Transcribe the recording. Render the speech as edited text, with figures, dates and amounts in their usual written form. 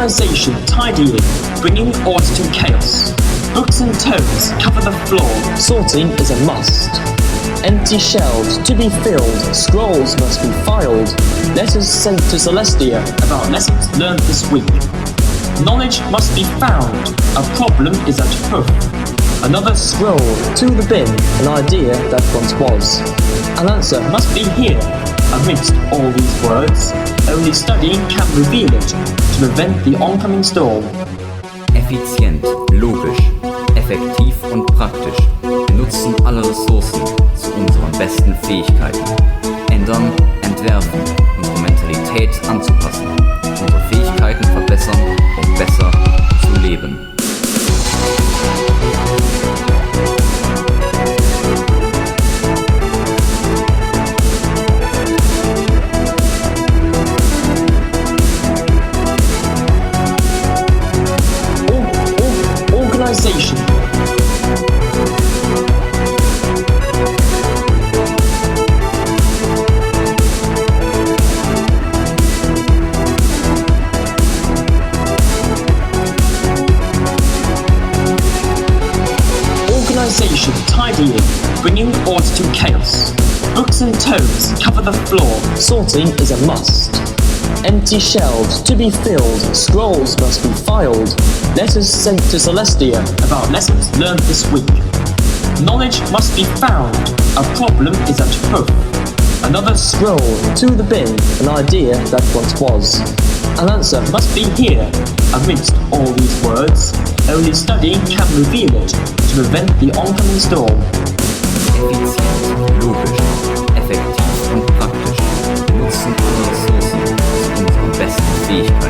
Organization tidying, bringing order to chaos. Books and tomes cover the floor. Sorting is a must. Empty shelves to be filled, scrolls must be filed, letters sent to Celestia About lessons learned this week. Knowledge must be found. A problem is at hoof. Another scroll to the bin, an idea that once was. An answer must be here. Amidst all these words, only studying can reveal it to prevent the oncoming storm. Effizient, logisch, effektiv und praktisch. Wir nutzen alle Ressourcen zu unseren besten Fähigkeiten. Ändern, entwerfen, unsere Mentalität anzupassen. Unsere Fähigkeiten verbessern, um besser zu leben. Organization. Organization tidying, bringing order to chaos. Books and tomes cover the floor. Sorting is a must. Empty shelves to be filled, scrolls must be filed, letters sent to Celestia About lessons learned this week. Knowledge must be found. A problem is at hoof. Another scroll to the bin, an idea that once was. An answer must be here. Amidst all these words, only studying can reveal it to prevent the oncoming storm. Effizient, logisch, effektiv und praktisch. Wir nutzen alle Ressourcen zu unseren besten Fähigkeiten.